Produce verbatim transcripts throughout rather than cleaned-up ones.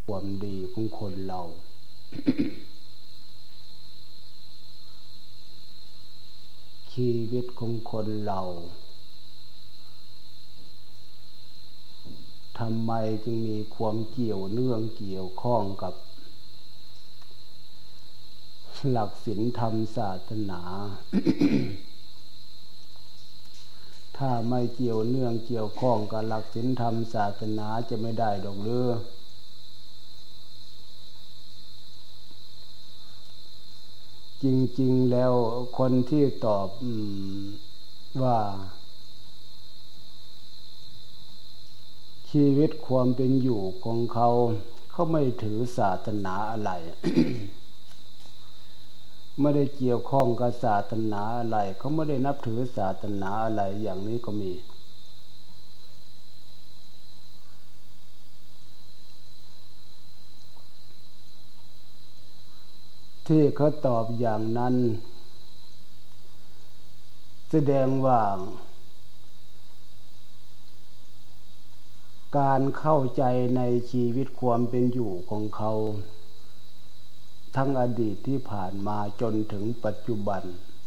ความดีของคนเรา ชีวิตของคนเราทำไมจึงมีความเกี่ยวเนื่องเกี่ยวข้องกับหลักศีลธรรมศาสนา ถ้าไม่เกี่ยวเนื่องเกี่ยวข้องกับหลักศีลธรรมศาสนาจะไม่ได้ดอกเรือจริงๆแล้วคนที่ตอบว่าชีวิตความเป็นอยู่ของเขาเขาไม่ถือศาสนาอะไร ไม่ได้เกี่ยวข้องกับศาสนาอะไรเขาไม่ได้นับถือศาสนาอะไรอย่างนี้ก็มีที่เขาตอบอย่างนั้นแสดงว่าการเข้าใจในชีวิตความเป็นอยู่ของเขาทั้งอดีตที่ผ่านมาจนถึงปัจจุบัน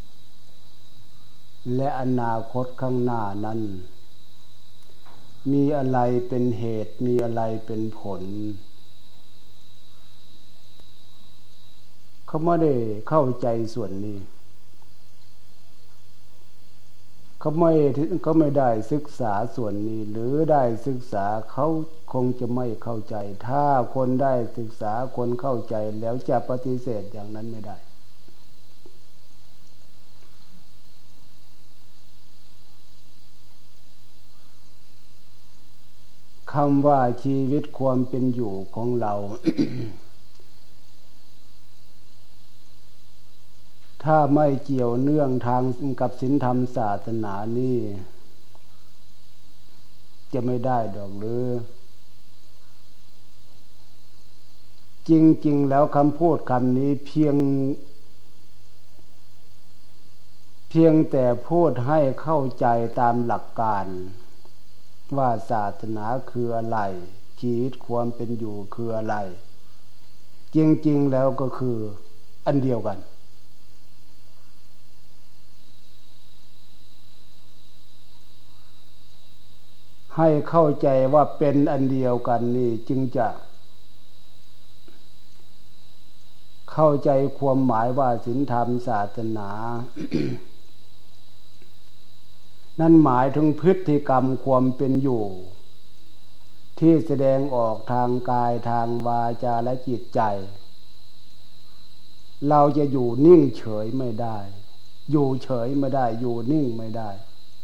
และอนาคตข้างหน้านั้นมีอะไรเป็นเหตุมีอะไรเป็นผลเขาไม่ได้เข้าใจส่วนนี้เขาไม่เขาไม่ได้ศึกษาส่วนนี้หรือได้ศึกษาเขาคงจะไม่เข้าใจถ้าคนได้ศึกษาคนเข้าใจแล้วจะปฏิเสธอย่างนั้นไม่ได้คำว่าชีวิตความเป็นอยู่ของเรา ถ้าไม่เกี่ยวเนื่องทางกับศีลธรรมศาสนานี่จะไม่ได้ดอกหรือจริงๆแล้วคำพูดคำนี้เพียงเพียงแต่พูดให้เข้าใจตามหลักการว่าศาสนาคืออะไรชีวิตความเป็นอยู่คืออะไรจริงๆแล้วก็คืออันเดียวกันให้เข้าใจว่าเป็นอันเดียวกันนี่จึงจะเข้าใจความหมายว่าศีลธรรมศาสนา นั่นหมายถึงพฤติกรรมความเป็นอยู่ที่แสดงออกทางกายทางวาจาและจิตใจเราจะอยู่นิ่งเฉยไม่ได้อยู่เฉยไม่ได้อยู่นิ่งไม่ได้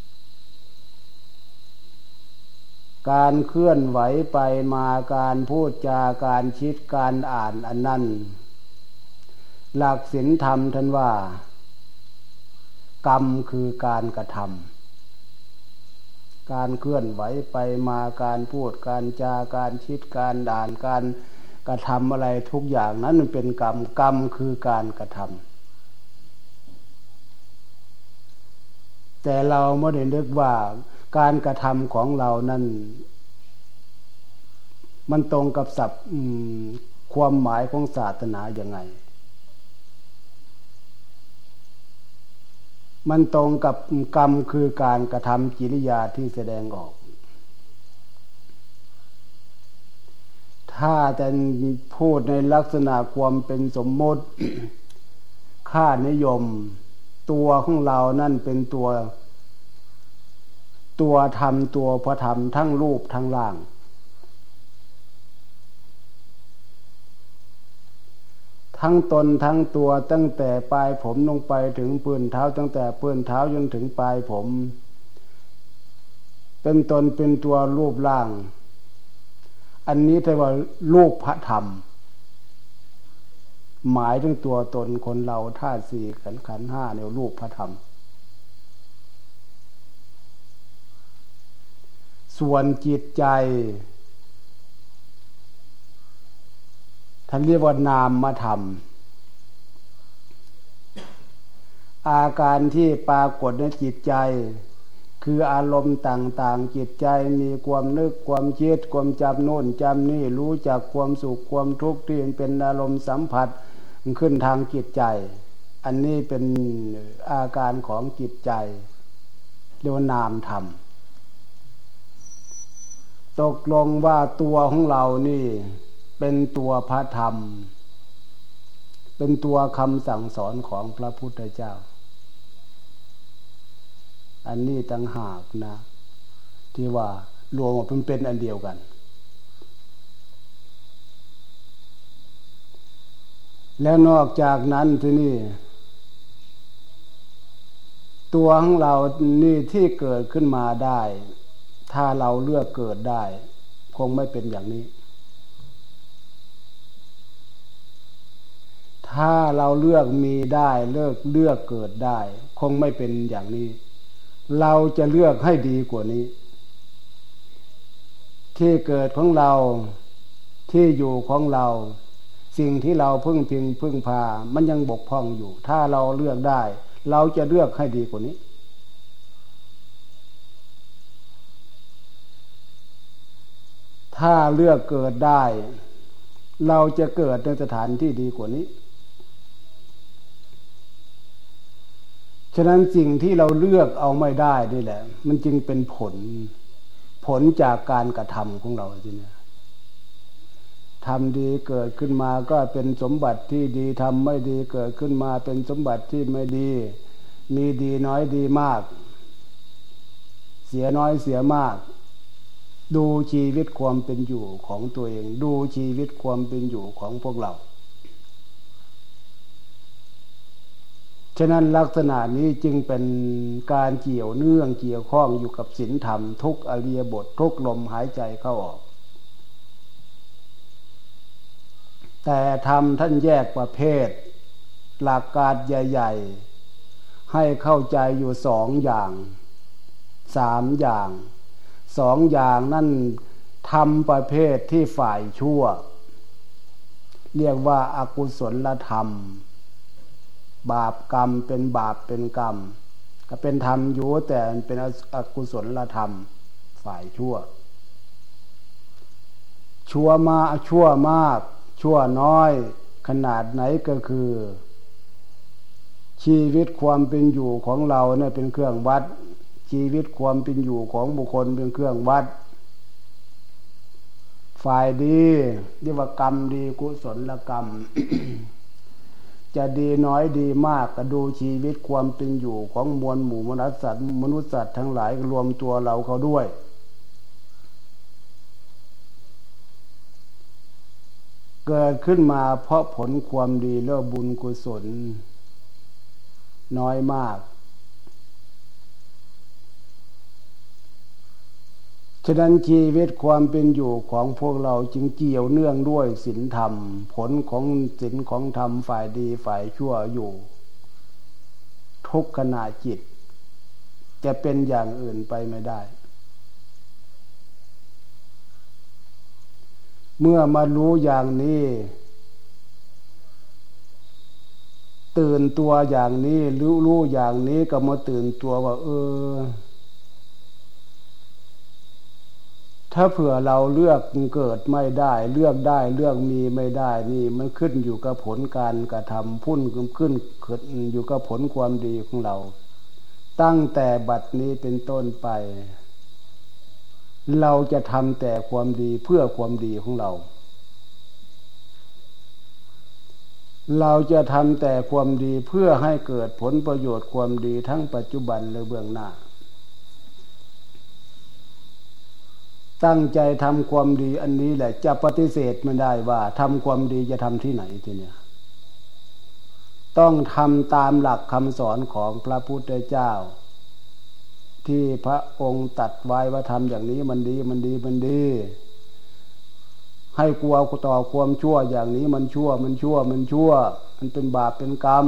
การเคลื่อนไหวไปมาการพูดจาการคิดการอ่านอันนั้นหลักศีลธรรมท่านว่ากรรมคือการกระทำการเคลื่อนไหวไปมาการพูดการจาการคิดการอ่านการกระทำอะไรทุกอย่างนั้นมันเป็นกรรมกรรมคือการกระทำแต่เราไม่ได้นึกว่าการกระทำของเรานั้นมันตรงกับศัพท์ความหมายของศาสนาอย่างไงมันตรงกับกรรมคือการกระทำกิริยาที่แสดงออกถ้าจะพูดในลักษณะความเป็นสมมติ ค่านิยมตัวของเรานั่นเป็นตัวตัวธรรมตัวพระธรรมทั้งรูปทั้งร่างทั้งตนทั้งตัวตั้งแต่ปลายผมลงไปถึงปืนเท้าตั้งแต่ปืนเท้าจนถึงปลายผมเป็นตนเป็นตัวรูปร่างอันนี้เรียกว่ารูปพระธรรมหมายถึงตัวตนคนเราธาตุสี่ขันธ์ขันธ์ห้าเนี่ยรูปพระธรรมส่วนจิตใจท่านเรียกว่านามธรรมอาการที่ปรากฏในจิตใจคืออารมณ์ต่างๆจิตใจมีความนึกความคิดความจำโน่นจำนี่รู้จักความสุขความทุกข์ที่เป็นอารมณ์สัมผัสขึ้นทางจิตใจอันนี้เป็นอาการของจิตใจเรียกว่านามธรรมตกลงว่าตัวของเรานี่เป็นตัวพระธรรมเป็นตัวคำสั่งสอนของพระพุทธเจ้าอันนี้ต่างหากนะที่ว่ารวมมาเป็นอันเดียวกันแล้วนอกจากนั้นที่นี่ตัวของเรานี่ที่เกิดขึ้นมาได้ถ้าเราเลือกเกิดได้คงไม่เป็นอย่างนี้ถ้าเราเลือกมีได้เลือกเลือกเกิดได้คงไม่เป็นอย่างนี้เราจะเลือกให้ดีกว่านี้ที่เกิดของเราที่อยู่ของเราสิ่งที่เราพึ่งพิงพึ่งพามันยังบกพร่องอยู่ถ้าเราเลือกได้เราจะเลือกให้ดีกว่านี้ถ้าเลือกเกิดได้เราจะเกิดในสถานที่ดีกว่านี้ฉะนั้นสิ่งที่เราเลือกเอาไม่ได้นี่แหละมันจึงเป็นผลผลจากการกระทำของเราทีนี้ทำดีเกิดขึ้นมาก็เป็นสมบัติที่ดีทำไม่ดีเกิดขึ้นมาเป็นสมบัติที่ไม่ดีมีดีน้อยดีมากเสียน้อยเสียมากดูชีวิตความเป็นอยู่ของตัวเองดูชีวิตความเป็นอยู่ของพวกเราฉะนั้นลักษณะนี้จึงเป็นการเกี่ยวเนื่องเกี่ยวข้องอยู่กับศีลธรรมทุกอริยบททุกลมหายใจเข้าออกแต่ธรรมท่านแยกประเภทหลักการใหญ่ๆให้เข้าใจอยู่สองอย่างสามอย่างสองอย่างนั่นธรรมประเภทที่ฝ่ายชั่วเรียกว่าอกุศลธรรมบาปกรรมเป็นบาปเป็นกรรมก็เป็นธรรมอยู่แต่เป็นอกุศลธรรมฝ่ายชั่วชั่วมาชั่วมากชั่วน้อยขนาดไหนก็คือชีวิตความเป็นอยู่ของเราเนี่ยเป็นเครื่องวัดชีวิตความเป็นอยู่ของบุคคลเป็นเครื่องวัดฝ่ายดีเรียกว่ากรรมดีกุศลกรรม จะดีน้อยดีมากก็ดูชีวิตความเป็นอยู่ของมวลหมู่มนุษย์สัตว์มนุษย์สัตว์ทั้งหลายรวมตัวเราเขาด้วยเกิดขึ้นมาเพราะผลความดีและบุญกุศลน้อยมากฉะนั้นชีวิตความเป็นอยู่ของพวกเราจึงเกี่ยวเนื่องด้วยศีลธรรมผลของศีลของธรรมฝ่ายดีฝ่ายชั่วอยู่ทุกขณะจิตจะเป็นอย่างอื่นไปไม่ได้เมื่อมารู้อย่างนี้ตื่นตัวอย่างนี้รู้รู้อย่างนี้ก็มาตื่นตัวว่าเออถ้าเผื่อเราเลือกเกิดไม่ได้เลือกได้เลือกมีไม่ได้นี่มันขึ้นอยู่กับผลการกระทำพุ่นขึ้นขึ้นอยู่กับผลความดีของเราตั้งแต่บัดนี้เป็นต้นไปเราจะทำแต่ความดีเพื่อความดีของเราเราจะทำแต่ความดีเพื่อให้เกิดผลประโยชน์ความดีทั้งปัจจุบันและเบื้องหน้าตั้งใจทำความดีอันนี้แหละจะปฏิเสธไม่ได้ว่าทำความดีจะทำที่ไหนทีเนี้ยต้องทำตามหลักคำสอนของพระพุทธเจ้าที่พระองค์ตรัสไว้ว่าทำอย่างนี้มันดีมันดีมันดีให้กลัวต่อความชั่วอย่างนี้มันชั่วมันชั่วมันชั่วมันเป็นบาปเป็นกรรม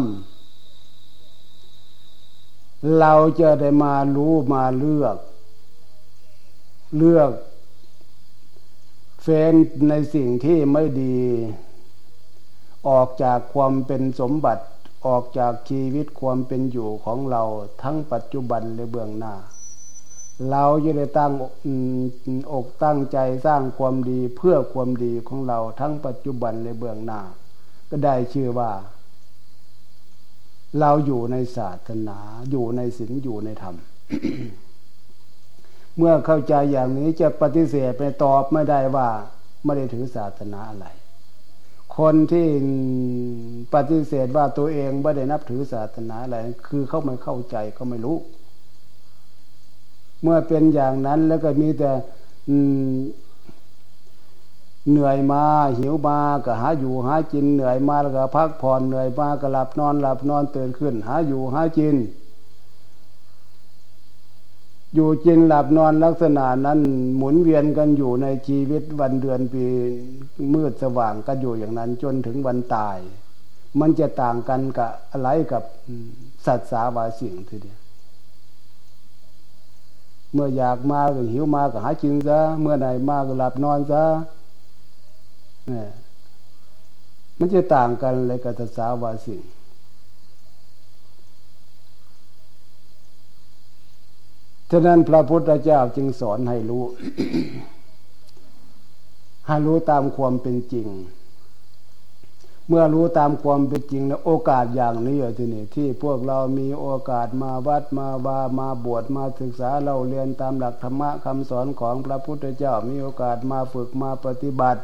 เราจะได้มารู้มาเลือกเลือกเฟ้นในสิ่งที่ไม่ดีออกจากความเป็นสมบัติออกจากชีวิตความเป็นอยู่ของเราทั้งปัจจุบันและเบื้องหน้าเราจะได้ตั้งอกตั้งใจสร้างความดีเพื่อความดีของเราทั้งปัจจุบันและเบื้องหน้าก็ได้ชื่อว่าเราอยู่ในศาสนาอยู่ในศีลอยู่ในธรรม เมื่อเข้าใจอย่างนี้จะปฏิเสธไปตอบไม่ได้ว่าไม่ได้ถือศาสนาอะไรคนที่ปฏิเสธว่าตัวเองไม่ได้นับถือศาสนาอะไรคือเขาไม่เข้าใจเขาไม่รู้เมื่อเป็นอย่างนั้นแล้วก็มีแต่เหนื่อยมาหิวมาก็หาอยู่หากินเหนื่อยมาแล้วก็พักผ่อนเหนื่อยมาก็หลับนอนหลับนอนตื่นขึ้นหาอยู่หากินอยู่กินหลับนอนลักษณะนั้นหมุนเวียนกันอยู่ในชีวิตวันเดือนปีมืดสว่างก็อยู่อย่างนั้นจนถึงวันตายมันจะต่างกันกับอะไรกับสัตว์สาวาสิ่งทีเดียวเมื่ออยากมาก็หิวมาก็หากินซะเมื่อไหนมาก็หลับนอนซะเนี่ยมันจะต่างกันเลยกับสัตว์สาวาสิ่งฉะนั้นพระพุทธเจ้าจึงสอนให้รู้ ให้รู้ตามความเป็นจริงเมื่อรู้ตามความเป็นจริงแล้วโอกาสอย่างนี้ที่นี่ที่พวกเรามีโอกาสมาวัดมาบามาบวชมาศึกษาเราเรียนตามหลักธรรมะคำสอนของพระพุทธเจ้ามีโอกาสมาฝึกมาปฏิบัติ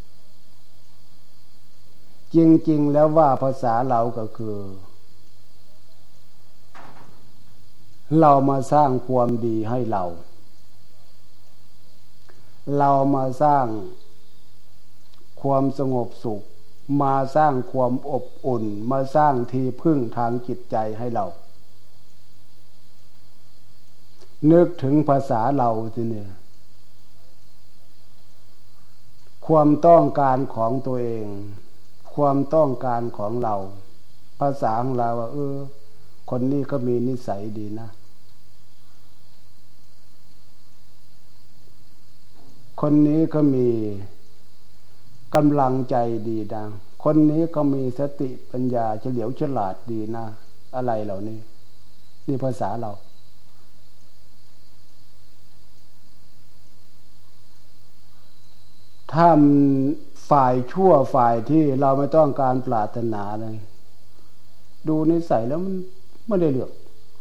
จริงๆแล้วว่าภาษาเราก็คือเรามาสร้างความดีให้เราเรามาสร้างความสงบสุขมาสร้างความอบอุ่นมาสร้างที่พึ่งทางจิตใจให้เรานึกถึงภาษาเราทีนี้ความต้องการของตัวเองความต้องการของเราภาษาของเราว่าเออคนนี้ก็มีนิสัยดีนะคนนี้ก็มีกำลังใจดีนะคนนี้ก็มีสติปัญญาเฉลียวฉลาดดีนะอะไรเหล่านี้นี่ภาษาเราถ้าฝ่ายชั่วฝ่ายที่เราไม่ต้องการปรารถนาเลยดูนิสัยแล้วมันไม่ได้เลือก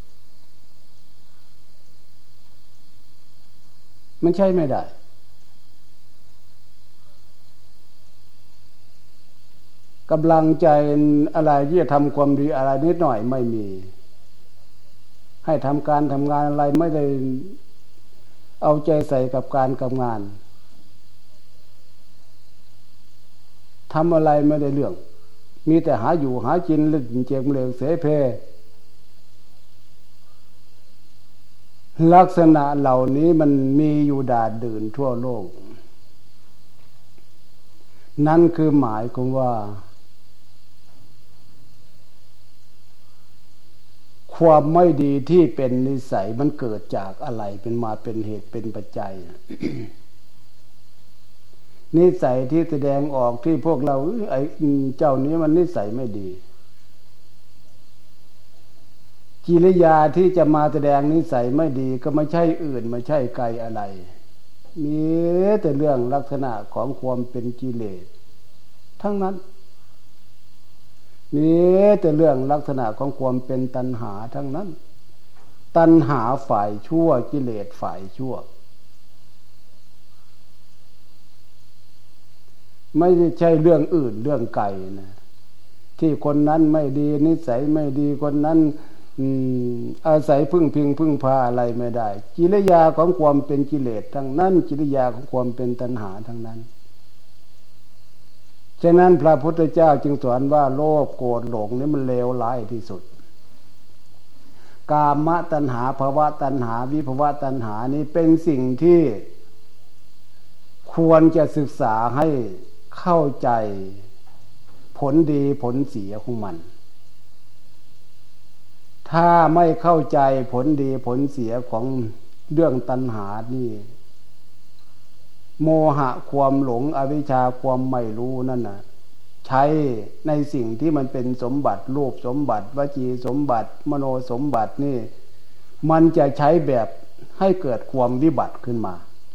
มันใช่ไม่ได้กำลังใจอะไรที่จะทำความดีอะไรนิดหน่อยไม่มีให้ทำการทำงานอะไรไม่ได้เอาใจใส่กับการกับงานทำอะไรไม่ได้เรื่องมีแต่หาอยู่หากินเล่นเจมเลวเสเพลักษณะเหล่านี้มันมีอยู่ดาดดื่นทั่วโลกนั่นคือหมายความว่าความไม่ดีที่เป็นนิสัยมันเกิดจากอะไรเป็นมาเป็นเหตุเป็นปัจจัย นิสัยที่แสดงออกที่พวกเราไอ้เจ้านี้มันนิสัยไม่ดีกิริยาที่จะมาแสดงนิสัยไม่ดีก็ไม่ใช่อื่นไม่ใช่ไกลอะไรมีแต่เรื่องลักษณะของความเป็นกิเลสทั้งนั้นมีแต่เรื่องลักษณะของความเป็นตัณหาทั้งนั้นตัณหาฝ่ายชั่วกิเลสฝ่ายชั่วไม่ใช่เรื่องอื่นเรื่องไกลนะที่คนนั้นไม่ดีนิสัยไม่ดีคนนั้นอาศัยพึ่งพิงพึ่งพาอะไรไม่ได้กิริยาของความเป็นกิเลสทั้งนั้นกิริยาของความเป็นตัณหาทั้งนั้นฉะนั้นพระพุทธเจ้าจึงสอนว่าโลภโกรธหลงนี่มันเลวร้ายที่สุดกามตัณหาภวตัณหาวิภวตัณหานี้เป็นสิ่งที่ควรจะศึกษาให้เข้าใจผลดีผลเสียของมันถ้าไม่เข้าใจผลดีผลเสียของเรื่องตัณหานี่โมหะความหลงอวิชชาความไม่รู้นั่นน่ะใช้ในสิ่งที่มันเป็นสมบัติรูปสมบัติวจีสมบัติมโนสมบัตินี่มันจะใช้แบบให้เกิดความวิบัติขึ้นมา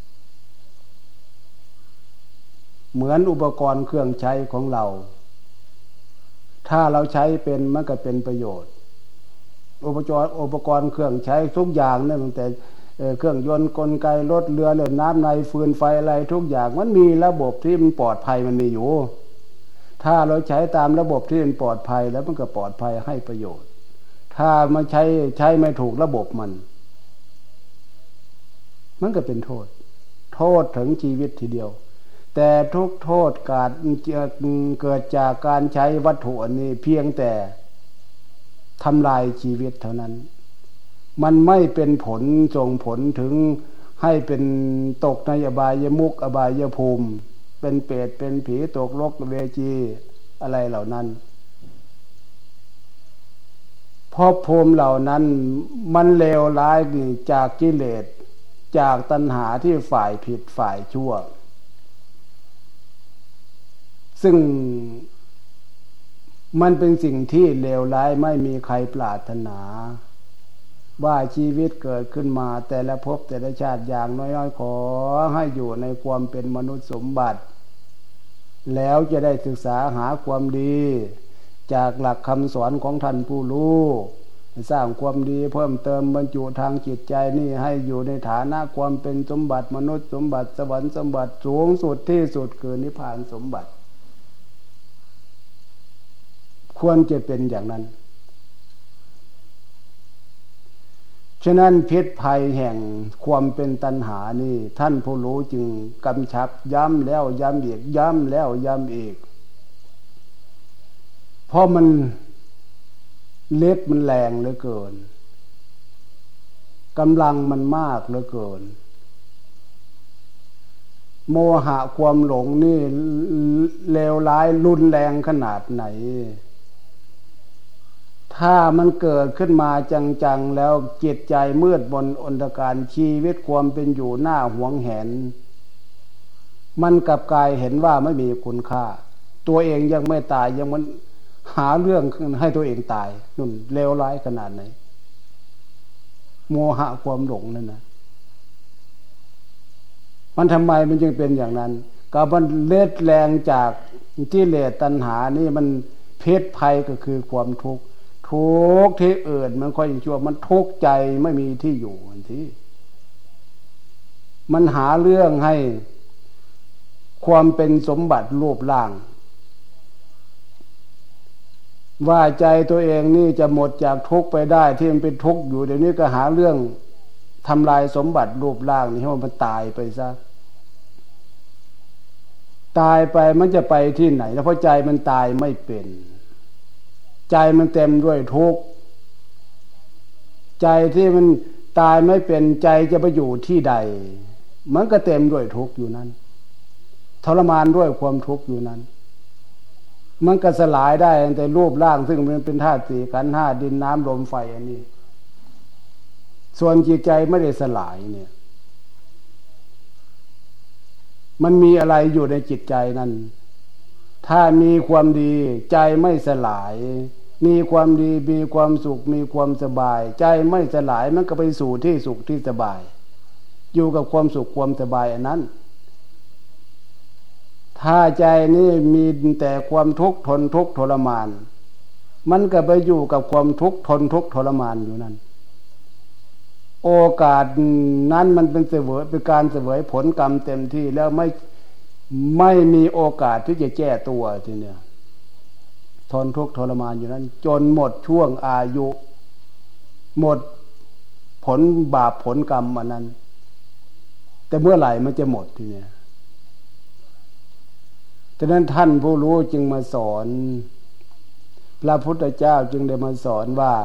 เหมือนอุปกรณ์เครื่องใช้ของเราถ้าเราใช้เป็นมันก็เป็นประโยชน์อุปกรณ์อุปกรณ์เครื่องใช้ทุกอย่างเนี่ยตั้งแต่เครื่องยนต์กลไกรถเรือเรือน้ำในฟืนไฟอะไรทุกอย่างมันมีระบบที่มันปลอดภัยมันมีอยู่ถ้าเราใช้ตามระบบที่มันปลอดภัยแล้วมันก็ปลอดภัยให้ประโยชน์ถ้ามาใช้ใช้ไม่ถูกระบบมันมันก็เป็นโทษโทษถึงชีวิตทีเดียวแต่ทุกโทษเกิดเกิดจากการใช้วัตถุอันนี้เพียงแต่ทำลายชีวิตเท่านั้นมันไม่เป็นผลส่งผลถึงให้เป็นตกในอบายมุขอบายภูมิเป็นเปรตเป็นผีตกนรกเวจีอะไรเหล่านั้นเพราะภูมิเหล่านั้นมันเลวร้ายจากกิเลสจากตัณหาที่ฝ่ายผิดฝ่ายชั่วซึ่งมันเป็นสิ่งที่เลวร้ายไม่มีใครปรารถนาว่าชีวิตเกิดขึ้นมาแต่ละภพแต่ละชาติอย่างน้อยๆขอให้อยู่ในความเป็นมนุษย์สมบัติแล้วจะได้ศึกษาหาความดีจากหลักคำสอนของท่านผู้รู้สร้างความดีเพิ่มเติมบรรจุทางจิตใจนี่ให้อยู่ในฐานะความเป็นสมบัติมนุษย์สมบัติสวรรค์สมบัติสูงสุดที่สุดคือนิพพานสมบัติควรจะเป็นอย่างนั้นฉะนั้นพิษภัยแห่งความเป็นตัณหานี่ท่านผู้รู้จึงกำชับย้ำแล้วย้ำอีกย้ำแล้วย้ำอีกเพราะมันเล็ดมันแรงเหลือเกินกำลังมันมากเหลือเกินโมหะความหลงนี่เลวร้ายรุนแรงขนาดไหนถ้ามันเกิดขึ้นมาจังๆแล้วจิตใจมืดมนอนตการชีวิตความเป็นอยู่หน้าหวงแหนมันกลับกลายเห็นว่าไม่มีคุณค่าตัวเองยังไม่ตายยังมันหาเรื่องให้ตัวเองตายนุ่นเลวร้ายขนาดไหนโมหะความหลงนั่นนะมันทำไมมันจึงเป็นอย่างนั้นก็มันเล็ดแรงจากกิเลสตัณหานี่มันเพศภัยก็คือความทุกข์ทุกข์ที่อื่นมันค่อยชั่วมันทุกข์ใจไม่มีที่อยู่ทันทีมันหาเรื่องให้ความเป็นสมบัติรูปร่างว่าใจตัวเองนี่จะหมดจากทุกข์ไปได้ที่มันเป็นทุกข์อยู่เดี๋ยวนี้ก็หาเรื่องทำลายสมบัติรูปร่างนี่ให้มันตายไปซะตายไปมันจะไปที่ไหนแล้วเพราะใจมันตายไม่เป็นใจมันเต็มด้วยทุกข์ใจที่มันตายไม่เป็นใจจะไปอยู่ที่ใดมันก็เต็มด้วยทุกข์อยู่นั้นทรมานด้วยความทุกข์อยู่นั้นมันก็สลายได้แต่รูปร่างซึ่งมันเป็นธาตุสี่ขันธ์ห้าดินน้ำลมไฟอันนี้ส่วนจิตใจไม่ได้สลายเนี่ยมันมีอะไรอยู่ในจิตใจนั้นถ้ามีความดีใจไม่สลายมีความดีมีความสุขมีความสบายใจไม่สลายมันก็ไปสู่ที่สุขที่สบายอยู่กับความสุขความสบายอันนั้นถ้าใจนี่มีแต่ความทุกข์ทนทุกข์ทรมานมันก็ไปอยู่กับความทุกข์ทนทุกข์ทรมานอยู่นั้นโอกาสนั้นมันเป็นเสวยเป็นการเสวยผลกรรมเต็มที่แล้วไม่ไม่มีโอกาสที่จะแก้ตัวทีเนี้ยทนทุกข์ทรมานอยู่นั้นจนหมดช่วงอายุหมดผลบาปผลกรรมอันนั้นแต่เมื่อไหร่มันจะหมดทีเนี้ยฉะนั้นท่านผู้รู้จึงมาสอนพระพุทธเจ้าจึงได้มาสอนว่า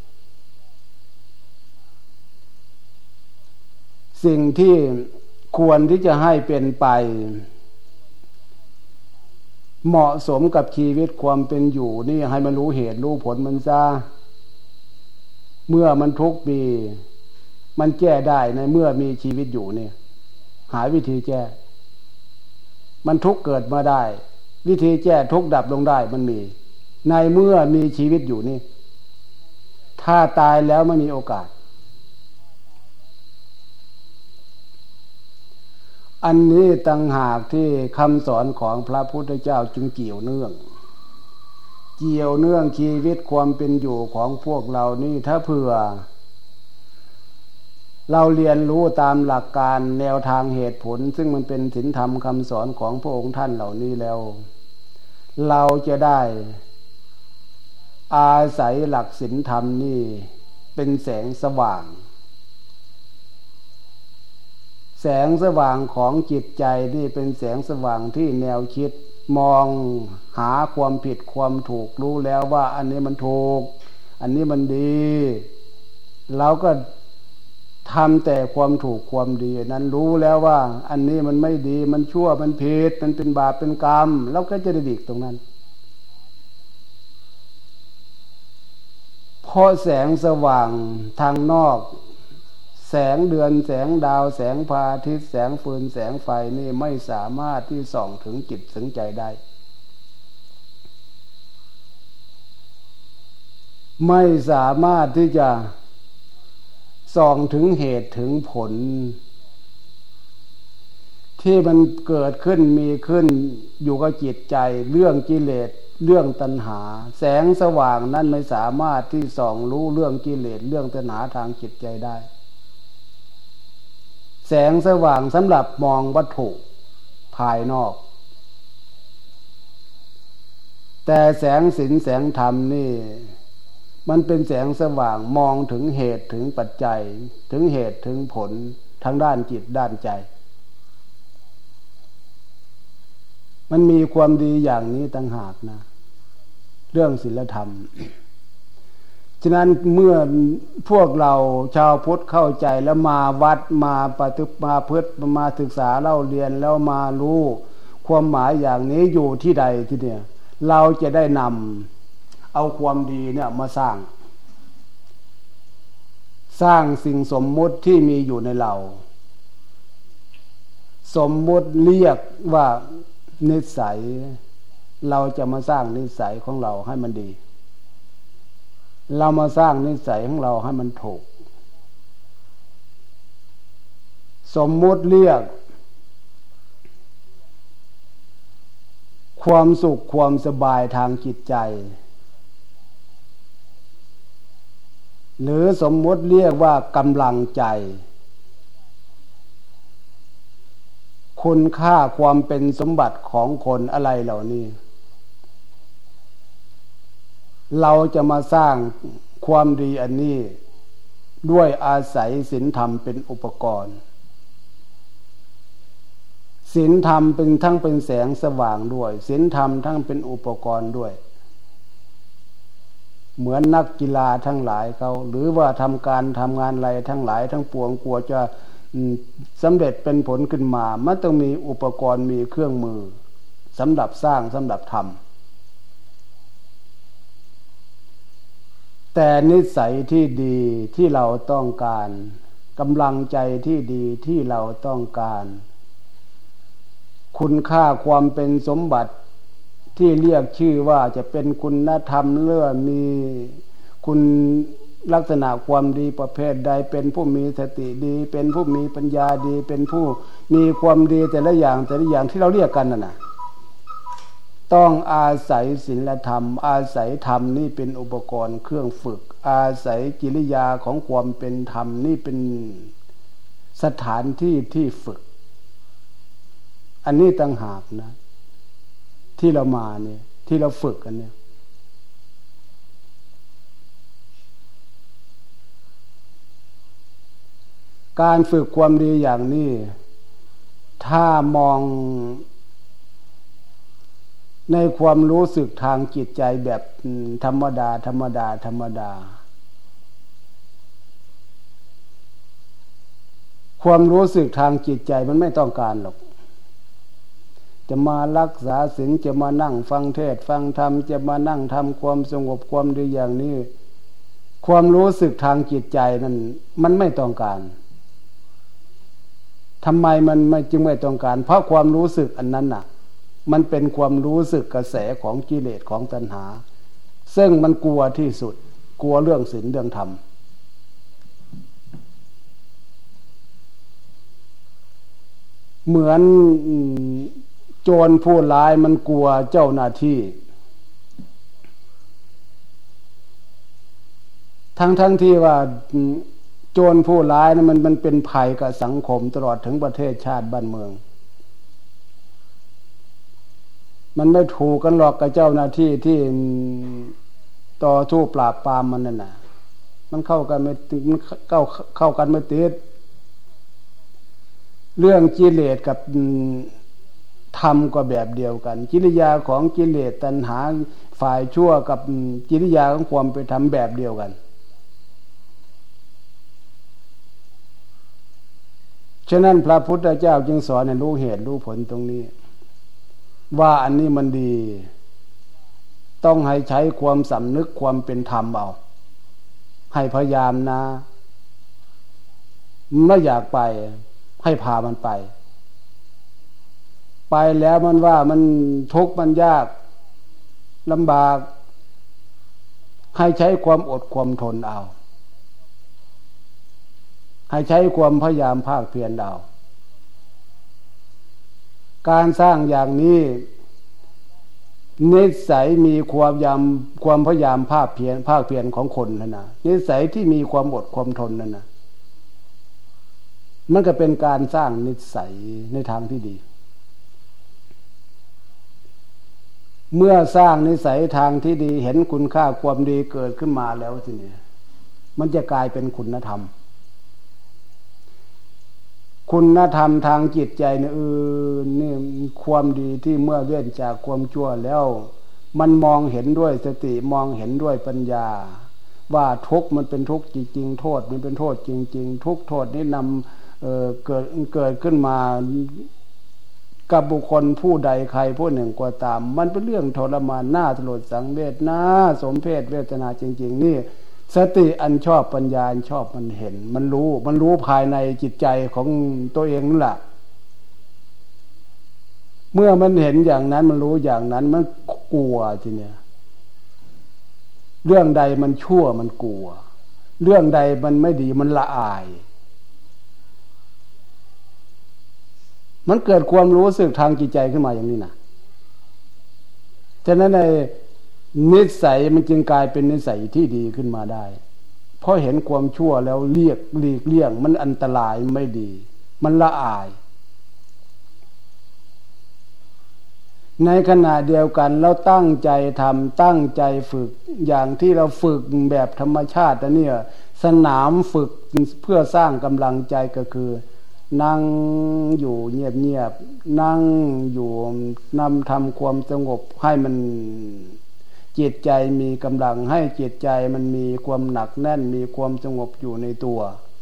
สิ่งที่ควรที่จะให้เป็นไปเหมาะสมกับชีวิตความเป็นอยู่นี่ให้มันรู้เหตุรู้ผลมันซะเมื่อมันทุกข์มีมันแก้ได้ในเมื่อมีชีวิตอยู่เนี่ยหาวิธีแก้มันทุกข์เกิดมาได้วิธีแก้ทุกข์ดับลงได้มันมีในเมื่อมีชีวิตอยู่นี่ถ้าตายแล้วไม่มีโอกาสอันนี้ต่างหากที่คำสอนของพระพุทธเจ้าจึงเกี่ยวเนื่องเกี่ยวเนื่องชีวิตความเป็นอยู่ของพวกเรานี่ถ้าเผื่อเราเรียนรู้ตามหลักการแนวทางเหตุผลซึ่งมันเป็นศีลธรรมคำสอนของพระองค์ท่านเหล่านี้แล้วเราจะได้อาศัยหลักศีลธรรมนี่เป็นแสงสว่างแสงสว่างของจิตใจนี่เป็นแสงสว่างที่แนวคิดมองหาความผิดความถูกรู้แล้วว่าอันนี้มันถูกอันนี้มันดีเราก็ทำแต่ความถูกความดีนั้นรู้แล้วว่าอันนี้มันไม่ดีมันชั่วมันผิดมันเป็นบาปเป็นกรรมเราก็จะได้หลีกตรงนั้นเพราะแสงสว่างทางนอกแสงเดือนแสงดาวแสงพระอาทิตย์แสงฟืนแสงไฟนี่ไม่สามารถที่ส่องถึงจิตถึงใจได้ไม่สามารถที่จะส่องถึงเหตุถึงผลที่มันเกิดขึ้นมีขึ้นอยู่กับจิตใจเรื่องกิเลสเรื่องตัณหาแสงสว่างนั้นไม่สามารถที่ส่องรู้เรื่องกิเลสเรื่องตัณหาทางจิตใจได้แสงสว่างสำหรับมองวัตถุภายนอกแต่แสงศีลแสงธรรมนี่มันเป็นแสงสว่างมองถึงเหตุถึงปัจจัยถึงเหตุถึงผลทางด้านจิตด้านใจมันมีความดีอย่างนี้ต่างหากนะเรื่องศีลธรรมฉะนั้นเมื่อพวกเราชาวพุทธเข้าใจแล้วมาวัดมาปฏิบัติมาเพื่อมาศึกษาเล่าเรียนแล้วมารู้ความหมายอย่างนี้อยู่ที่ใดที่เนี่ยเราจะได้นำเอาความดีเนี่ยมาสร้างสร้างสิ่งสมมุติที่มีอยู่ในเราสมมุติเรียกว่านิสัยเราจะมาสร้างนิสัยของเราให้มันดีเรามาสร้างนิสัยของเราให้มันถูกสมมุติเรียกความสุขความสบายทางจิตใจหรือสมมุติเรียกว่ากำลังใจคุณค่าความเป็นสมบัติของคนอะไรเหล่านี้เราจะมาสร้างความดีอันนี้ด้วยอาศัยศีลธรรมเป็นอุปกรณ์ศีลธรรมเป็นทั้งเป็นแสงสว่างด้วยศีลธรรมทั้งเป็นอุปกรณ์ด้วยเหมือนนักกีฬาทั้งหลายเขาหรือว่าทำการทำงานอะไรทั้งหลายทั้งปวงกลัวจะสำเร็จเป็นผลขึ้นมามันต้องมีอุปกรณ์มีเครื่องมือสำหรับสร้างสำหรับทำแต่นิสัยที่ดีที่เราต้องการกำลังใจที่ดีที่เราต้องการคุณค่าความเป็นสมบัติที่เรียกชื่อว่าจะเป็นคุณธรรมเลื่อมีคุณลักษณะความดีประเภทใดเป็นผู้มีสติดีเป็นผู้มีปัญญาดีเป็นผู้มีความดีแต่ละอย่างแต่ละอย่างที่เราเรียกกันน่ะนะต้องอาศัยศีลธรรมอาศัยธรรมนี่เป็นอุปกรณ์เครื่องฝึกอาศัยกิริยาของความเป็นธรรมนี่เป็นสถานที่ที่ฝึกอันนี้ต่างหากนะที่เรามาเนี่ยที่เราฝึกกันเนี่ยการฝึกความดีอย่างนี้ถ้ามองในความรู้สึกทางจิตใจแบบธรรมดาธรรมดาธรรมดาความรู้สึกทางจิตใจมันไม่ต้องการหรอกจะมารักษาศีลจะมานั่งฟังเทศน์ฟังธรรมจะมานั่งทำความสงบความดีอย่างนี้ความรู้สึกทางจิตใจนั้นมันไม่ต้องการทำไมมันไม่จึงไม่ต้องการเพราะความรู้สึกอันนั้นน่ะมันเป็นความรู้สึกกระแสของกิเลสของตัณหาซึ่งมันกลัวที่สุดกลัวเรื่องศีลเรื่องธรรมเหมือนโจรผู้ร้ายมันกลัวเจ้าหน้าที่ทั้งทั้งที่ว่าโจรผู้ร้ายนะมันมันเป็นภัยกับสังคมตลอดถึงประเทศชาติบ้านเมืองมันไม่ถูกกันหรอกกับเจ้าหน้าที่ที่ต่อสู้ปราบปรามมันนั่นน่ะมันเข้ากันไม่มันเข้าเข้ากันไม่ติดเรื่องกิเลสกับธรรมก็แบบเดียวกันกิริยาของกิเลสตัณหาฝ่ายชั่วกับกิริยาของความเป็นธรรมแบบเดียวกันฉะนั้นพระพุทธเจ้าจึงสอนให้รู้เหตุรู้ผลตรงนี้ว่าอันนี้มันดีต้องให้ใช้ความสำนึกความเป็นธรรมเอาให้พยายามนะไม่อยากไปให้พามันไปไปแล้วมันว่ามันทุกข์มันยากลำบากให้ใช้ความอดความทนเอาให้ใช้ความพยายามภาคเพียรเอาการสร้างอย่างนี้นิสัยมีความยามความพยายามภาคเพียรภาคเพียรของคนนั่นนะนิสัยที่มีความอดความทนนั่นนะมันก็เป็นการสร้างนิสัยในทางที่ดีเมื่อสร้างนิสัยทางที่ดีเห็นคุณค่าความดีเกิดขึ้นมาแล้วทีนี้มันจะกลายเป็นคุณธรรมคุณธรรมทางจิตใจเนี่ยเออนี่ความดีที่เมื่อเว้นจากความชั่วแล้วมันมองเห็นด้วยสติมองเห็นด้วยปัญญาว่าทุกข์มันเป็นทุกข์จริงๆโทษมันเป็นโทษจริงๆทุกโทษนี้นำเอ่อเกิดเกิดขึ้นมากับบุคคลผู้ใดใครผู้หนึ่งก็ตามมันเป็นเรื่องทรมานน่าสลดสังเวชน่าสมเพชเวทนาจริงๆนี่สติอันชอบปัญญาอันชอบมันเห็นมันรู้มันรู้ภายในจิตใจของตัวเองนั่นแหละเมื่อมันเห็นอย่างนั้นมันรู้อย่างนั้นมันกลัวทีเนี้ยเรื่องใดมันชั่วมันกลัวเรื่องใดมันไม่ดีมันละอายมันเกิดความรู้สึกทางจิตใจขึ้นมาอย่างนี้นะฉะนั้นในนิสัยมันจึงกลายเป็นนิสัยที่ดีขึ้นมาได้เพราะเห็นความชั่วแล้วเรียกหลีกเลี่ยงมันอันตรายไม่ดีมันละอายในขณะเดียวกันเราตั้งใจทำตั้งใจฝึกอย่างที่เราฝึกแบบธรรมชาติเนี่ยสนามฝึกเพื่อสร้างกำลังใจก็คือนั่งอยู่เงียบๆนั่งอยู่นำทำความสงบให้มันจิตใจมีกำลังให้จิตใจมันมีความหนักแน่นมีความสงบอยู่ในตัว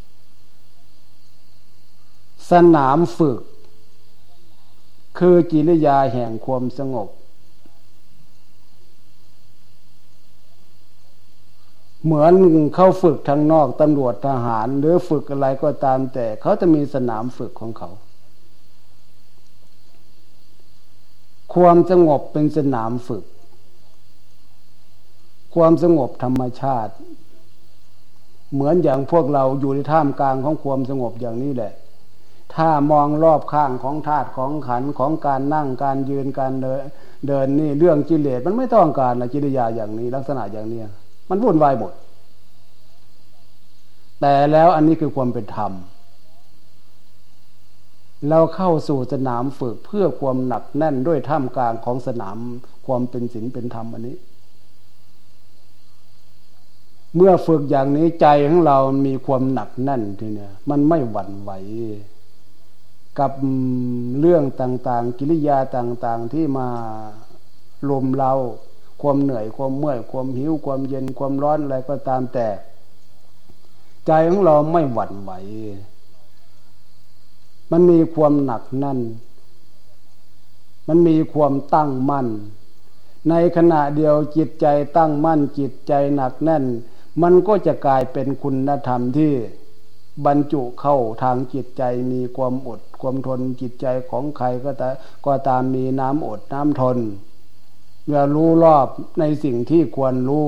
สนามฝึกคือกิริยาแห่งความสงบเหมือนเขาฝึกทางนอกตำรวจทหารหรือฝึกอะไรก็ตามแต่เขาจะมีสนามฝึกของเขาความสงบเป็นสนามฝึกความสงบธรรมชาติเหมือนอย่างพวกเราอยู่ในท่ามกลางของความสงบอย่างนี้แหละถ้ามองรอบข้างของธาตุของขันธ์ของการนั่งการยืนการเดินเดินนี่เรื่องกิเลสมันไม่ต้องการนะกิริยาอย่างนี้ลักษณะอย่างนี้มันวุ่นวายหมดแต่แล้วอันนี้คือความเป็นธรรมเราเข้าสู่สนามฝึกเพื่อความหนักแน่นด้วยท่ามกลางของสนามความเป็นศีลเป็นธรรมอันนี้เมื่อฝึกอย่างนี้ใจของเรามีความหนักแน่นทีเนี้ยมันไม่หวั่นไหวกับเรื่องต่างๆกิริยาต่างๆที่มาลุมเราความเหนื่อยความเมื่อยความหิวความเย็นความร้อนอะไรก็ตามแต่ใจของเราไม่หวั่นไหวมันมีความหนักแน่นมันมีความตั้งมั่นในขณะเดียวจิตใจตั้งมั่นจิตใจหนักแน่นมันก็จะกลายเป็นคุณธรรมที่บรรจุเข้าทางจิตใจมีความอดความทนจิตใจของใครก็ตามก็ตามมีน้ำอดน้ำทนเมื่อรู้รอบในสิ่งที่ควรรู้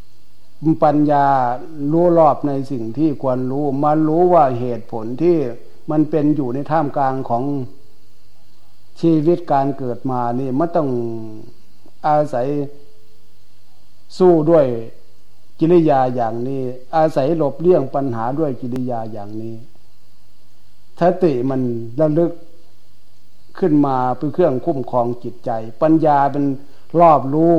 ปัญญารู้รอบในสิ่งที่ควรรู้มารู้ว่าเหตุผลที่มันเป็นอยู่ในท่ามกลางของชีวิตการเกิดมานี่มันต้องอาศัยสู้ด้วยกิริยาอย่างนี้อาศัยหลบเลี่ยงปัญหาด้วยกิริยาอย่างนี้สติมันระลึกขึ้นมาเป็นเครื่องคุ้มครองจิตใจปัญญาเป็นรอบรู้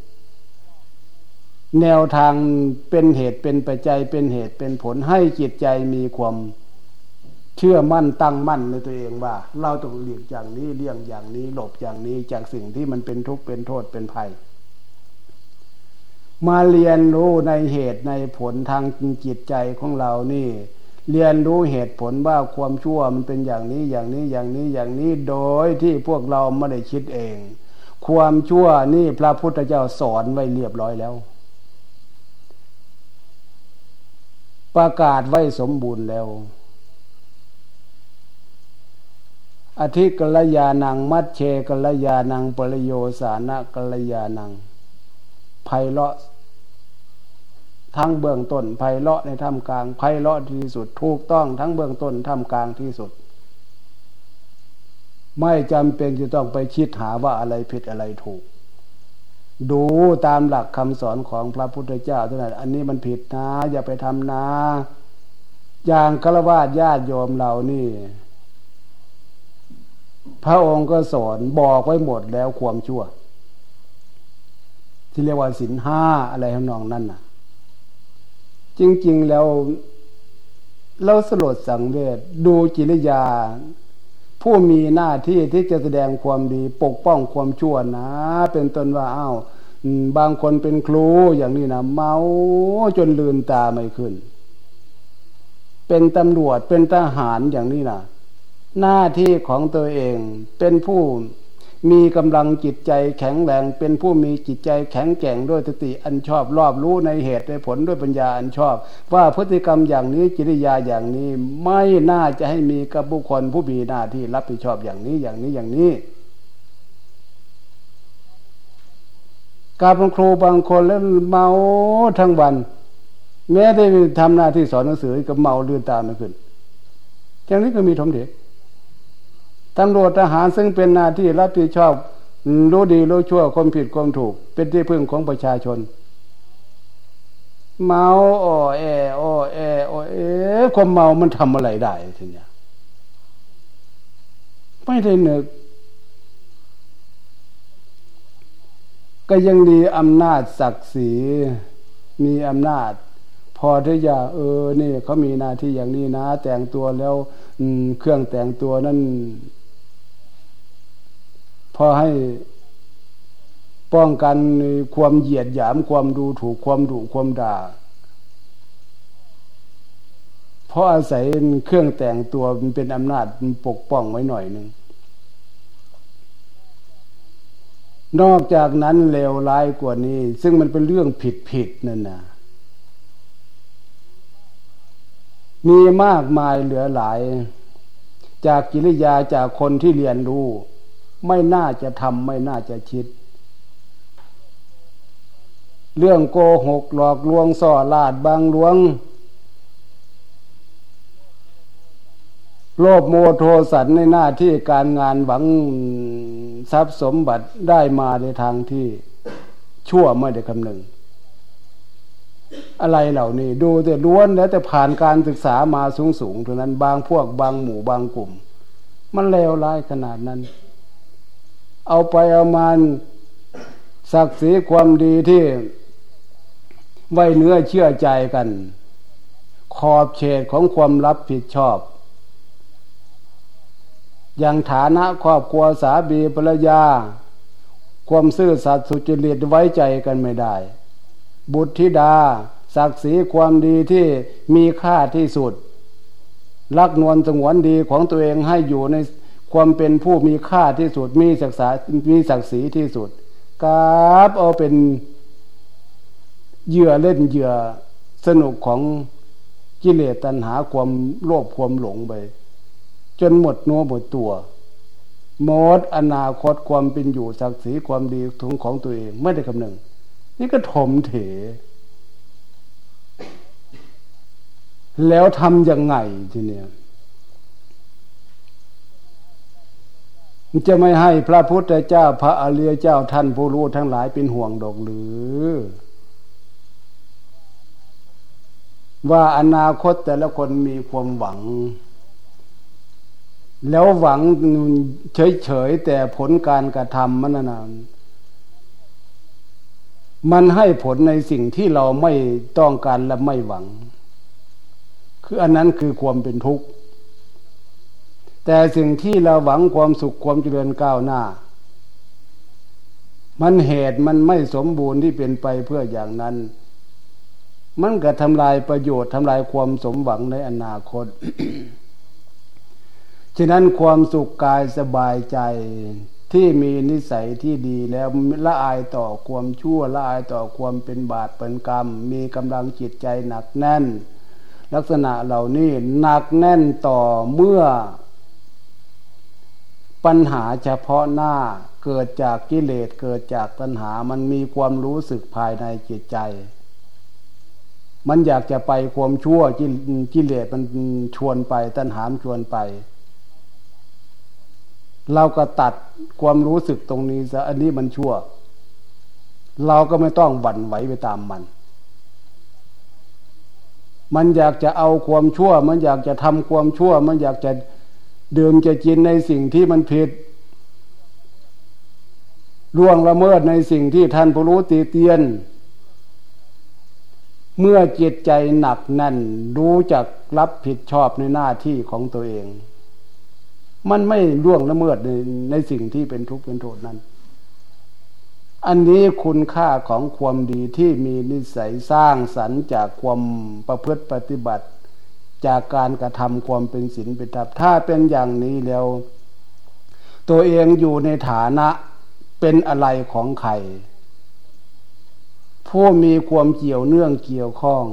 แนวทางเป็นเหตุเป็นปัจจัยเป็นเหตุเป็นผลให้จิตใจมีความเชื่อมั่นตั้งมั่นในตัวเองว่าเราต้องหลีกอย่างนี้เลี่ยงอย่างนี้หลบอย่างนี้จากสิ่งที่มันเป็นทุกข์เป็นโทษเป็นภัยมาเรียนรู้ในเหตุในผลทางจิตใจของเรานี่เรียนรู้เหตุผลว่าความชั่วมันเป็นอย่างนี้อย่างนี้อย่างนี้อย่างนี้โดยที่พวกเราไม่ได้คิดเองความชั่วนี่พระพุทธเจ้าสอนไว้เรียบร้อยแล้วประกาศไว้สมบูรณ์แล้วอธิกัลยาณังมัชเชกัลยาณังปริโยสานะกัลยาณังไพเราะทั้งเบื้องต้นไพเราะในท่ามกลางไพเราะที่สุดถูกต้องทั้งเบื้องต้นท่ามกลางที่สุดไม่จำเป็นจะต้องไปคิดหาว่าอะไรผิดอะไรถูกดูตามหลักคำสอนของพระพุทธเจ้าเท่านั้นอันนี้มันผิดนะอย่าไปทำนะอย่างฆราวาสญาติโยมเรานี่พระองค์ก็สอนบอกไว้หมดแล้วความชั่วที่เรียกว่าศีลห้าอะไรทำนองนั้นน่ะจริงๆแล้วเราสลดสังเวชดูกิริยาผู้มีหน้าที่ที่จะแสดงความดีปกป้องความชั่วนะเป็นต้นว่าอ้าวบางคนเป็นครูอย่างนี้นะเมาจนลืมตาไม่ขึ้นเป็นตำรวจเป็นทหารอย่างนี้นะหน้าที่ของตัวเองเป็นผู้มีกำลังจิตใจแข็งแรงเป็นผู้มีจิตใจแข็งแกร่งด้วยสติอันชอบรอบรู้ในเหตุในผลด้วยปัญญาอันชอบว่าพฤติกรรมอย่างนี้กิริยาอย่างนี้ไม่น่าจะให้มีกับบุคคลผู้มีหน้าที่รับผิดชอบอย่างนี้อย่างนี้อย่างนี้การเป็นครูบางคนแล้วเมาทั้งวันแม้ได้ทำหน้าที่สอนหนังสือก็เมาลืมตาไม่ขึ้นอย่างนี้ก็มีทมเด็กตำรวจทหารซึ่งเป็นหน้าที่รับผิดชอบรู้ดีรู้ชั่วความผิดความถูกเป็นที่พึ่งของประชาชนเมาอ้อแออ้อแออ้อแอความเมามันทำอะไรได้ทีเนี้ยไม่ได้นึกก็ยังมีอำนาจศักดิ์ศรีมีอำนาจพอที่จะเออนี่เขามีหน้าที่อย่างนี้นะแต่งตัวแล้วเครื่องแต่งตัวนั้นพอให้ป้องกันความเหยียดหยามความดูถูกความดุความด่าเพราะอาศัยเครื่องแต่งตัวมันเป็นอำนาจปกป้องไว้หน่อยนึงนอกจากนั้นเลวร้ายกว่านี้ซึ่งมันเป็นเรื่องผิดๆนั่นน่ะมีมากมายเหลือหลายจากกิริยาจากคนที่เรียนรู้ไม่น่าจะทำไม่น่าจะคิดเรื่องโกหกหลอกลวงส่อลาดบางลวงโลภโมโทสันในหน้าที่การงานหวังทรัพย์สมบัติได้มาในทางที่ชั่วไม่ได้คำนึงอะไรเหล่านี้ดูแต่ล้วนแล้วแต่ผ่านการศึกษามาสูงๆเท่านั้นบางพวกบางหมู่บางกลุ่มมันเลวร้ายขนาดนั้นเอาไปเอามาศักดิ์ศรีความดีที่ไว้เนื้อเชื่อใจกันขอบเขตของความรับผิดชอบอย่างฐานะครอบครัวสามีภรรยาความซื่อสัตย์สุจริตไว้ใจกันไม่ได้บุตรธิดาศักดิ์ศรีความดีที่มีค่าที่สุดรักนวลสงวนดีของตัวเองให้อยู่ในความเป็นผู้มีค่าที่สุดมีศักดิ์ศรีมีศักดิ์ศรีที่สุดกราบเอาเป็นเหยื่อเล่นเหยื่อสนุกของกิเลสตัณหาความโลภความหลงไปจนหมดเนื้อหมดตัวหมดอนาคตความเป็นอยู่ศักดิ์ศรีความดีของตัวเองไม่ได้คำนึงนี่ก็ถมเถแล้วทำยังไงทีเนี้ยจะไม่ให้พระพุทธเจ้าพระอริยเจ้าท่านผู้รู้ทั้งหลายเป็นห่วงดอกหรือว่าอนาคตแต่ละคนมีความหวังแล้วหวังเฉยๆแต่ผลการกระทำมันน่ะมันให้ผลในสิ่งที่เราไม่ต้องการและไม่หวังคืออันนั้นคือความเป็นทุกข์แต่สิ่งที่เราหวังความสุขความเจริญก้าวหน้ามันเหตุมันไม่สมบูรณ์ที่เป็นไปเพื่ออย่างนั้นมันก็ทำลายประโยชน์ทำลายความสมหวังในอนาคต ฉะนั้นความสุขกายสบายใจที่มีนิสัยที่ดีแล้วละอายต่อความชั่วละอายต่อความเป็นบาปเป็นกรรมมีกำลังจิตใจหนักแน่นลักษณะเหล่านี้หนักแน่นต่อเมื่อปัญหาเฉพาะหน้าเกิดจากกิเลสเกิดจากตัณหามันมีความรู้สึกภายในจิตใจมันอยากจะไปความชั่วกิเลสมันชวนไปตัณหาชวนไปเราก็ตัดความรู้สึกตรงนี้ซะอันนี้มันชั่วเราก็ไม่ต้องหวั่นไหวไปตามมันมันอยากจะเอาความชั่วมันอยากจะทำความชั่วมันอยากจะดื่มจะกินในสิ่งที่มันผิดล่วงละเมิดในสิ่งที่ท่านผู้รู้ตีเตียนเมื่อจิตใจหนักแน่นรู้จักรับผิดชอบในหน้าที่ของตัวเองมันไม่ล่วงละเมิดในในสิ่งที่เป็นทุกข์เป็นโทษนั้นอันนี้คุณค่าของความดีที่มีนิสัยสร้างสรรค์จากความประพฤติปฏิบัติจากการกระทำความเป็นศีลเป็นธรรมถ้าเป็นอย่างนี้แล้วตัวเองอยู่ในฐานะเป็นอะไรของใครผู้มีความเกี่ยวเนื่องเกี่ยวข้อง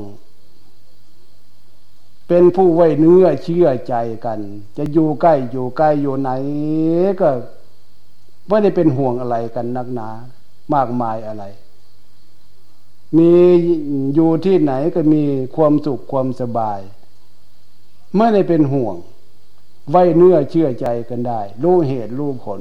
เป็นผู้ไว้เนื้อเชื่อใจกันจะอยู่ใกล้อยู่ใกล้อยู่ไหนก็ไม่ได้เป็นห่วงอะไรกันนักหนามากมายอะไรมีอยู่ที่ไหนก็มีความสุขความสบายไม่ได้เป็นห่วงไว้เนื้อเชื่อใจกันได้รู้เหตุรู้ผล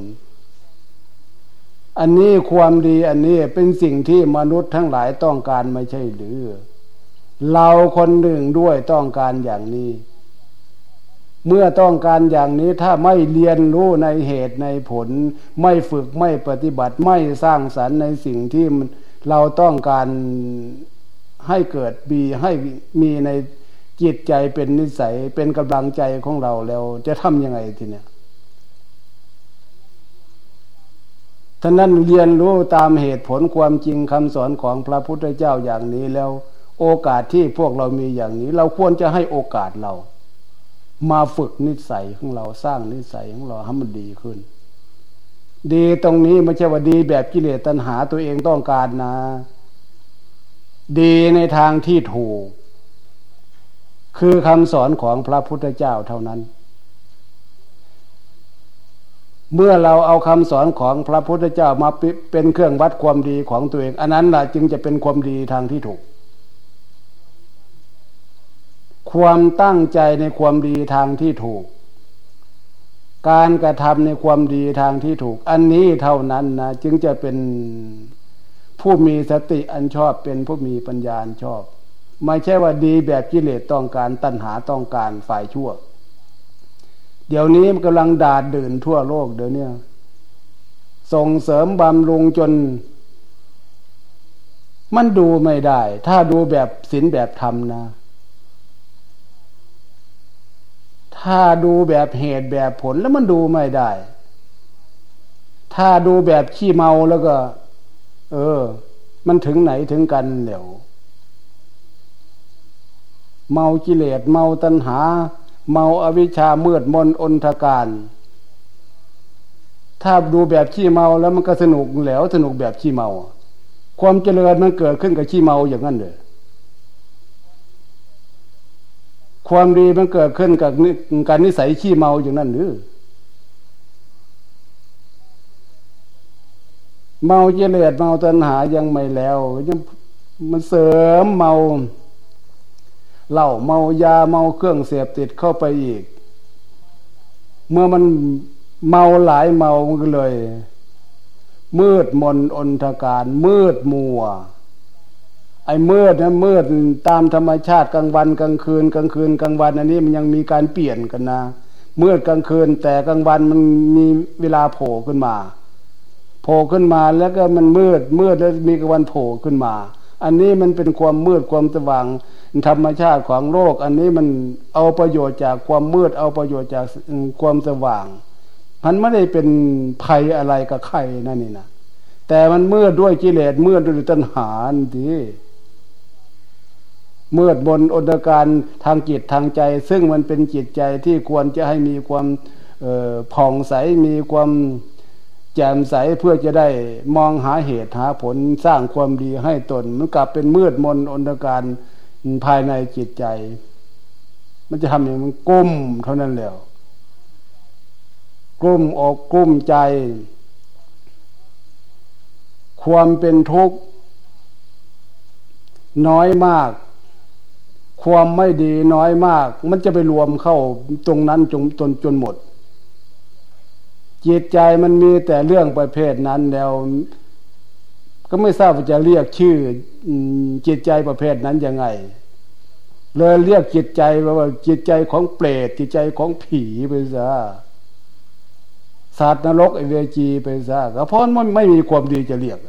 อันนี้ความดีอันนี้เป็นสิ่งที่มนุษย์ทั้งหลายต้องการไม่ใช่หรือเราคนหนึ่งด้วยต้องการอย่างนี้เมื่อต้องการอย่างนี้ถ้าไม่เรียนรู้ในเหตุในผลไม่ฝึกไม่ปฏิบัติไม่สร้างสรรค์ในสิ่งที่เราต้องการให้เกิดมีให้มีในจิตใจเป็นนิสัยเป็นกำลังใจของเราแล้วจะทำยังไงทีเนี้ยท่านนั้นเรียนรู้ตามเหตุผลความจริงคำสอนของพระพุทธเจ้าอย่างนี้แล้วโอกาสที่พวกเรามีอย่างนี้เราควรจะให้โอกาสเรามาฝึกนิสัยของเราสร้างนิสัยของเราให้มันดีขึ้นดีตรงนี้ไม่ใช่ว่าดีแบบกิเลสตัณหาตัวเองต้องการนะดีในทางที่ถูกคือคำสอนของพระพุทธเจ้าเท่านั้นเมื่อเราเอาคำสอนของพระพุทธเจ้ามาเป็นเครื่องวัดความดีของตัวเองอันนั้นแหละจึงจะเป็นความดีทางที่ถูกความตั้งใจในความดีทางที่ถูกการกระทำในความดีทางที่ถูกอันนี้เท่านั้นนะจึงจะเป็นผู้มีสติอันชอบเป็นผู้มีปัญญาอันชอบไม่ใช่ว่าดีแบบกิเลสต้องการตัณหาต้องการฝ่ายชั่วเดี๋ยวนี้มันกำลังดาดดื่นทั่วโลกเดี๋ยวนี้ส่งเสริมบำรุงจนมันดูไม่ได้ถ้าดูแบบศีลแบบธรรมนะถ้าดูแบบเหตุแบบผลแล้วมันดูไม่ได้ถ้าดูแบบขี้เมาแล้วก็เออมันถึงไหนถึงกันเหลวเมากิเลสเมาตัณหาเมาอวิชชามืดมนอนทการถ้าดูแบบขี้เมาแล้วมันก็สนุกแหล้วสนุกแบบขี้เมาความเจริญมันเกิดขึ้นกับขี้เมาอย่างนั้นเลยความดีมันเกิดขึ้นกับการนิสัยขี้เมาอย่างนั้นหรือเมากิเลสเมาตัณหายังไม่แล้วยังมันเสริมเมาเหล้าเมายาเมาเครื่องเสพติดเข้าไปอีกเมื่อมันเมาหลายเมามันก็เลยมืดมนอนทการมืดมัวไอ้มืดนะมืดตามธรรมชาติกลางวันกลางคืนกลางคืนกลางวันอันนี้มันยังมีการเปลี่ยนกันนะมืดกลางคืนแต่กลางวันมันมีเวลาโผล่ขึ้นมาโผล่ขึ้นมาแล้วก็มันมืดมืดแล้วมีกลางวันโผล่ขึ้นมาอันนี้มันเป็นความมืดความสว่างธรรมชาติของโลกอันนี้มันเอาประโยชน์จากความมืดเอาประโยชน์จากความสว่างมันไม่ได้เป็นภัยอะไรกับใครนั่นนี่นะแต่มันมืดด้วยกิเลสมืดด้วยตัณหาทีมืดบนอนตการทางจิตทางใจซึ่งมันเป็นจิตใจที่ควรจะให้มีความผ่องใสมีความแจ่มใสเพื่อจะได้มองหาเหตุหาผลสร้างความดีให้ตนมันกลับเป็นมืดมนอนตการภายในจิตใจมันจะทำอย่างมันกุ้มเท่านั้นแล้วกุ้มอกกุ้มใจความเป็นทุกข์น้อยมากความไม่ดีน้อยมากมันจะไปรวมเข้าตรงนั้นจนจนจนหมดจิตใจมันมีแต่เรื่องประเภทนั้นแล้วก็ไม่ทราบว่าจะเรียกชื่อจิตใจประเภทนั้นยังไงเลยเรียกจิตใจว่าจิตใจของเปรตจิตใจของผีไปซะสัตว์นรกไอเวจีไปซะก็เพราะมันไม่มีความดีจะเรียก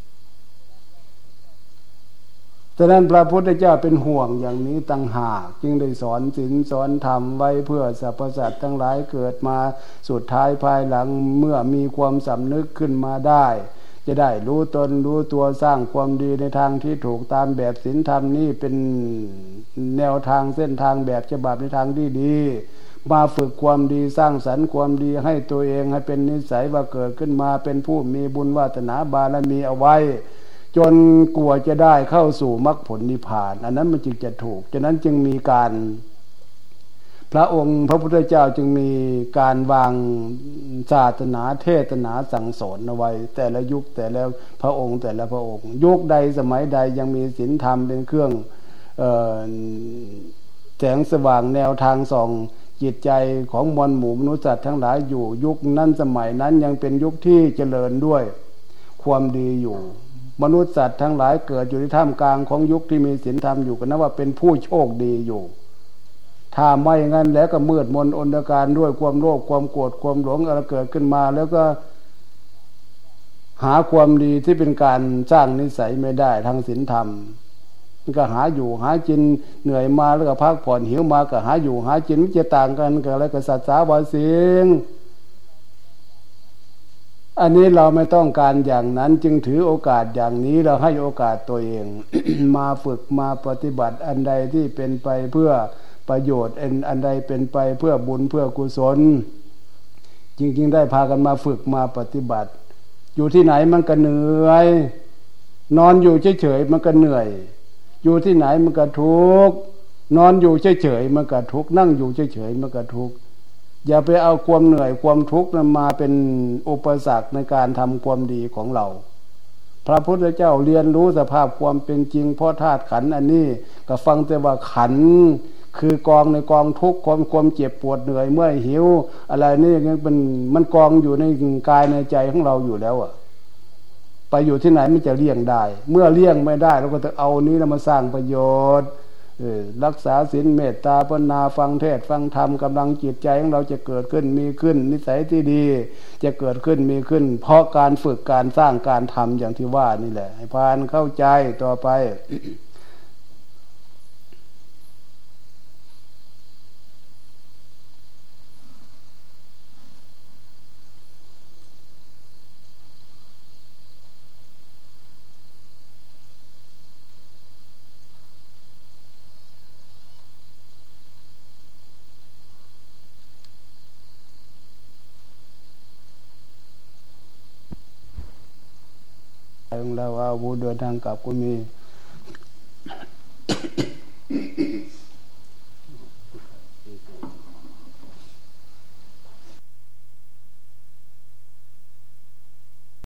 ฉะนั้นพระพุทธเจ้าเป็นห่วงอย่างนี้ต่างหากจึงได้สอนศีลสอนธรรมไว้เพื่อสรรพสัตว์ทั้งหลายเกิดมาสุดท้ายภายหลังเมื่อมีความสำนึกขึ้นมาได้จะได้รู้ตนรู้ตัวสร้างความดีในทางที่ถูกตามแบบศีลธรรมนี่เป็นแนวทางเส้นทางแบบฉบับในทางที่ดีมาฝึกความดีสร้างสรรค์ความดีให้ตัวเองให้เป็นนิสัยว่าเกิดขึ้นมาเป็นผู้มีบุญวาสนาบารมีเอาไว้จนกลัวจะได้เข้าสู่มรรคผลนิพพานอันนั้นมันจึงจะถูกฉะนั้นจึงมีการพระองค์พระพุทธเจ้าจึงมีการวางศาสนาเทศนาสั่งสอนเอาไว้แต่ละยุคแต่ละพระองค์แต่ละพระองค์ยุคใดสมัยใดยังมีศีลธรรมเป็นเครื่องเอ่อแสงสว่างแนวทางส่องจิตใจของมวลหมู่มนุษย์สัตว์ทั้งหลายอยู่ยุคนั้นสมัยนั้นยังเป็นยุคที่เจริญด้วยความดีอยู่มนุษย์สัตว์ทั้งหลายเกิดอยู่ในท่ามกลางของยุคที่มีศีลธรรมอยู่ก็นับว่าเป็นผู้โชคดีอยู่ถ้าไม่งั้นแล้วก็มืดมนอนตการด้วยความโลภความโกรธความหลงอะไรเกิดขึ้นมาแล้วก็หาความดีที่เป็นการสร้างนิสัยไม่ได้ทางศีลธรรมก็หาอยู่หากินเหนื่อยมาแล้วก็พักผ่อนหิวมาก็หาอยู่หากินมันจะต่างกันกับอะไรกับสัตว์สาวาสิงอันนี้เราไม่ต้องการอย่างนั้นจึงถือโอกาสอย่างนี้เราให้โอกาสตัวเอง มาฝึกมาปฏิบัติอันใดที่เป็นไปเพื่อประโยชน์อันใดเป็นไปเพื่อบุญเพื่อกุศลจริงๆได้พากันมาฝึกมาปฏิบัติอยู่ที่ไหนมันก็เหนื่อยนอนอยู่เฉยๆมันก็เหนื่อยอยู่ที่ไหนมันก็ทุกข์นอนอยู่เฉยๆมันก็ทุกข์นั่งอยู่เฉยๆมันก็ทุกข์อย่าไปเอาความเหนื่อยความทุกข์นั้นมาเป็นอุปสรรคในการทำความดีของเราพระพุทธเจ้าเรียนรู้สภาพความเป็นจริงเพราะธาตุขันธ์อันนี้ก็ฟังแต่ว่าขันธ์คือกองในกองทุกข์ความความเจ็บปวดเหนื่อยเมื่อยหิวอะไรนี่มันมันกองอยู่ในกายในใจของเราอยู่แล้วอ่ะไปอยู่ที่ไหนมันจะเลี่ยงได้เมื่อเลี่ยงไม่ได้เราก็จะเอานี้แล้วมาสร้างประโยชน์รักษาศีลเมตตาภาวนาฟังเทศฟังธรรมกำลังจิตใจของเราจะเกิดขึ้นมีขึ้นนิสัยที่ดีจะเกิดขึ้นมีขึ้นเพราะการฝึกการสร้างการทำอย่างที่ว่านี่แหละให้พาลเข้าใจต่อไป ของเราว่าผู้เดินทางกลับก็มี